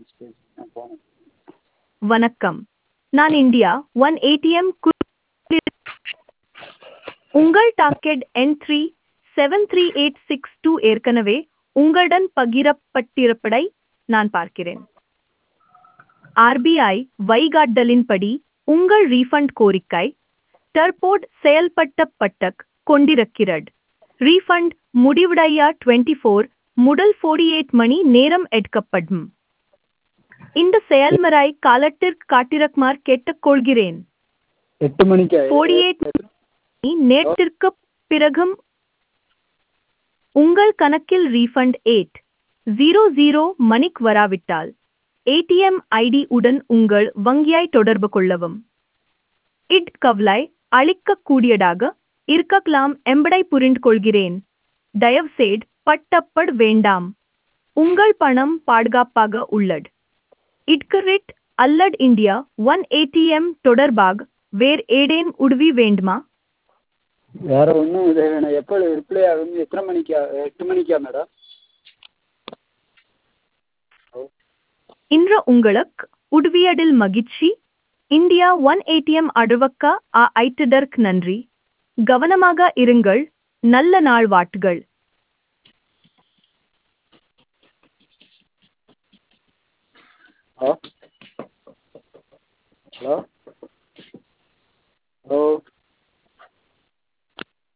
வணக்கம். நான் India One ATM உங்கள் டாக்கெட் எண் 373862 ஏற்கனவே உங்களுடன் பகிரப்பட்டிருப்பதை நான் பார்க்கிறேன். ஆர்பிஐ வழிகாட்டலின்படி உங்கள் ரீஃபண்ட் கோரிக்கை தற்போது செயல்படுத்தப்பட்டுக் கொண்டிருக்கிறது. ரீஃபண்ட் முடிவடைய 24 முதல் 48 மணி நேரம் எடுக்கப்படும். இந்த செயல்முறை காலத்திற்கு காத்திருக்குமாறு கேட்டுக்கொள்கிறேன். 8 மணிக்கா? 48 மணி நேரத்திற்குப் பிறகும் உங்கள் கணக்கில் ரீஃபண்ட் 8:00 மணிக்கு வராவிட்டால் ஏடிஎம் ஐடி உடன் உங்கள் வங்கியை தொடர்பு கொள்ளவும். இது கவலை அளிக்கக்கூடியதாக இருக்கலாம் என்பதை புரிந்து கொள்கிறேன். தயவுசெய்து பதட்டப்பட வேண்டாம். உங்கள் பணம் பாதுகாப்பாக உள்ளது. இதற்கு ரெட் அல்லது இந்தியா ஒன் ஏடிஎம் தொடர்பாக வேறு ஏதேனும் உதவி வேண்டுமா? வேற ஒன்றும் உதவி வேணாம். எப்போ ரிப்ளை ஆகும்? எத்தனை மணிக்கா? 8 மணிக்கா மேடம்? இன்று உங்களுக்கு உதவியதில் மகிழ்ச்சி. இந்தியா ஒன் ஏடிஎம் அடவக்க ஐட்டதற்கு நன்றி. கவனமாக இருங்கள். நல்ல நாள் வாழ்த்துகள். Hello hello